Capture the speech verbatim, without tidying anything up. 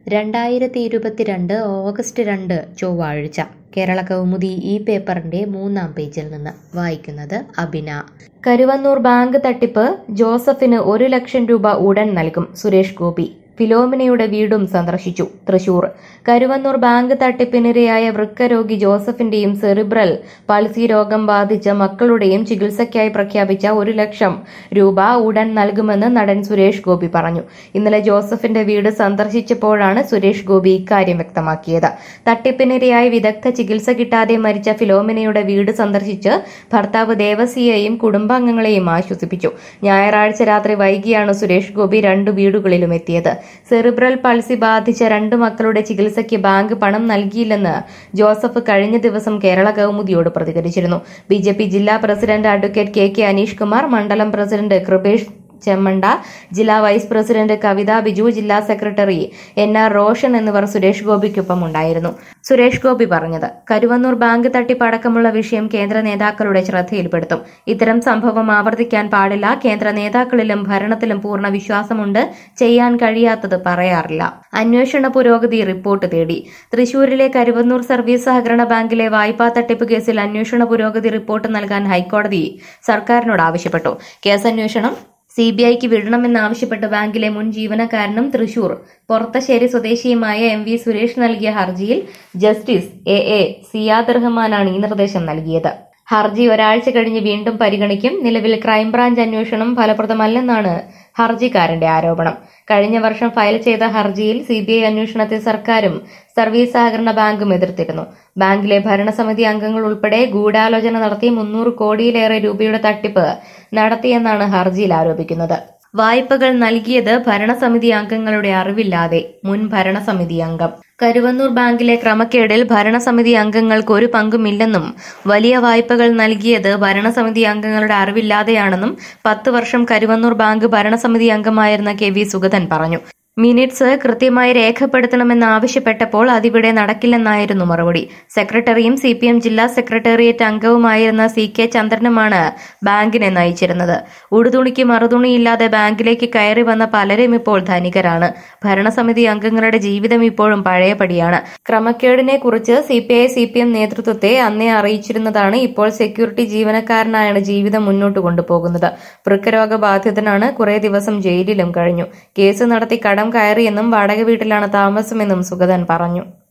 രണ്ടായിരത്തി ഇരുപത്തിരണ്ട് ഓഗസ്റ്റ് രണ്ട് ചൊവ്വാഴ്ച കേരള കൗമുദി ഈ പേപ്പറിന്റെ മൂന്നാം പേജിൽ നിന്ന് വായിക്കുന്നത് അബിന. കരുവന്നൂർ ബാങ്ക് തട്ടിപ്പ്, ജോസഫിന് ഒരു ലക്ഷം രൂപ ഉടൻ നൽകും. സുരേഷ് ഗോപി ഫിലോമിനയുടെ വീടും സന്ദർശിച്ചു. തൃശൂർ കരുവന്നൂർ ബാങ്ക് തട്ടിപ്പിനിരയായ വൃക്കരോഗി ജോസഫിന്റെയും സെറിബ്രൽ പൾസി രോഗം ബാധിച്ച മക്കളുടെയും ചികിത്സയ്ക്കായി പ്രഖ്യാപിച്ച ഒരു ലക്ഷം രൂപ ഉടൻ നൽകുമെന്ന് നടൻ സുരേഷ് ഗോപി പറഞ്ഞു. ഇന്നലെ ജോസഫിന്റെ വീട് സന്ദർശിച്ചപ്പോഴാണ് സുരേഷ് ഗോപി ഇക്കാര്യം വ്യക്തമാക്കിയത്. തട്ടിപ്പിനിരയായി വിദഗ്ധ ചികിത്സ കിട്ടാതെ മരിച്ച ഫിലോമിനയുടെ വീട് സന്ദർശിച്ച് ഭർത്താവ് ദേവസിയെയും കുടുംബാംഗങ്ങളെയും ആശ്വസിപ്പിച്ചു. ഞായറാഴ്ച രാത്രി വൈകിയാണ് സുരേഷ് ഗോപി രണ്ടു വീടുകളിലും എത്തിയത്. സെറിബ്രൽ പൾസി ബാധിച്ച രണ്ടു മക്കളുടെ ചികിത്സയ്ക്ക് ബാങ്ക് പണം നൽകിയില്ലെന്ന് ജോസഫ് കഴിഞ്ഞ ദിവസം കേരള കൗമുദിയോട് പ്രതികരിച്ചിരുന്നു. ബി ജെ പി ജില്ലാ president advocate K K Aneesh Kumar, മണ്ഡലം പ്രസിഡന്റ് കൃപേഷ് ചെമ്മണ്ട, ജില്ലാ വൈസ് പ്രസിഡന്റ് കവിത ബിജു, ജില്ലാ സെക്രട്ടറി എൻ ആർ റോഷൻ എന്നിവർ സുരേഷ് ഗോപിക്കൊപ്പം ഉണ്ടായിരുന്നു. സുരേഷ് ഗോപി പറഞ്ഞത്, കരുവന്നൂർ ബാങ്ക് തട്ടിപ്പ് അടക്കമുള്ള വിഷയം കേന്ദ്ര നേതാക്കളുടെ ശ്രദ്ധയിൽപ്പെടുത്തും. ഇത്തരം സംഭവം ആവർത്തിക്കാൻ പാടില്ല. കേന്ദ്ര നേതാക്കളിലും ഭരണത്തിലും പൂർണ്ണ വിശ്വാസമുണ്ട്. ചെയ്യാൻ കഴിയാത്തത് പറയാറില്ല. അന്വേഷണ പുരോഗതി റിപ്പോർട്ട് തേടി. തൃശൂരിലെ കരുവന്നൂർ സർവീസ് സഹകരണ ബാങ്കിലെ വായ്പാ തട്ടിപ്പ് കേസിൽ അന്വേഷണ പുരോഗതി റിപ്പോർട്ട് നൽകാൻ ഹൈക്കോടതി സർക്കാരിനോട് ആവശ്യപ്പെട്ടു. കേസന്വേഷണം സി ബി ഐക്ക് വിടണമെന്നാവശ്യപ്പെട്ട് ബാങ്കിലെ മുൻ ജീവനക്കാരനും തൃശൂർ പൊറത്തശ്ശേരി സ്വദേശിയുമായ എം വി സുരേഷ് നൽകിയ ഹർജിയിൽ ജസ്റ്റിസ് എ എ സിയാദ് റഹ്മാനാണ് ഈ നിർദ്ദേശം നൽകിയത്. ഹർജി ഒരാഴ്ച കഴിഞ്ഞ് വീണ്ടും പരിഗണിക്കും. നിലവിൽ ക്രൈംബ്രാഞ്ച് അന്വേഷണം ഫലപ്രദമല്ലെന്നാണ് ഹർജിക്കാരന്റെ ആരോപണം. കഴിഞ്ഞ വർഷം ഫയൽ ചെയ്ത ഹർജിയിൽ സി ബി ഐ അന്വേഷണത്തെ സർക്കാരും സർവീസ് സഹകരണ ബാങ്കും എതിർത്തിരുന്നു. ബാങ്കിലെ ഭരണസമിതി അംഗങ്ങൾ ഉൾപ്പെടെ ഗൂഢാലോചന നടത്തി മുന്നൂറ് കോടിയിലേറെ രൂപയുടെ തട്ടിപ്പ് നടത്തിയെന്നാണ് ഹർജിയിൽ ആരോപിക്കുന്നത്. വായ്പകൾ നൽകിയത് ഭരണസമിതി അംഗങ്ങളുടെ അറിവില്ലാതെ. മുൻ ഭരണസമിതി അംഗം. കരുവന്നൂർ ബാങ്കിലെ ക്രമക്കേടിൽ ഭരണസമിതി അംഗങ്ങൾക്ക് ഒരു പങ്കുമില്ലെന്നും വലിയ വായ്പകൾ നൽകിയത് ഭരണസമിതി അംഗങ്ങളുടെ അറിവില്ലാതെയാണെന്നും പത്ത് വർഷം കരുവന്നൂർ ബാങ്ക് ഭരണസമിതി അംഗമായിരുന്ന കെ വി സുഗതൻ പറഞ്ഞു. മിനിറ്റ്സ് കൃത്യമായി രേഖപ്പെടുത്തണമെന്നാവശ്യപ്പെട്ടപ്പോൾ അതിവിടെ നടക്കില്ലെന്നായിരുന്നു മറുപടി. സെക്രട്ടറിയും സി പി എം ജില്ലാ സെക്രട്ടേറിയറ്റ് അംഗവുമായിരുന്ന സി കെ ചന്ദ്രനുമാണ് ബാങ്കിനെ നയിച്ചിരുന്നത്. ഉടുതുണിക്ക് മറുതുണിയില്ലാതെ ബാങ്കിലേക്ക് കയറി വന്ന പലരും ഇപ്പോൾ ധനികരാണ്. ഭരണസമിതി അംഗങ്ങളുടെ ജീവിതം ഇപ്പോഴും പഴയപടിയാണ്. ക്രമക്കേടിനെ കുറിച്ച് C P I C P M നേതൃത്വത്തെ അന്നേ അറിയിച്ചിരുന്നതാണ്. ഇപ്പോൾ സെക്യൂരിറ്റി ജീവനക്കാരനായാണ് ജീവിതം മുന്നോട്ട് കൊണ്ടുപോകുന്നത്. വൃക്കരോഗബാധിതനാണ്. കുറെ ദിവസം ജയിലിലും കഴിഞ്ഞു. കേസ് നടത്തി കടം കയറിയെന്നും വാടക വീട്ടിലാണ് താമസമെന്നും സുഗതൻ പറഞ്ഞു.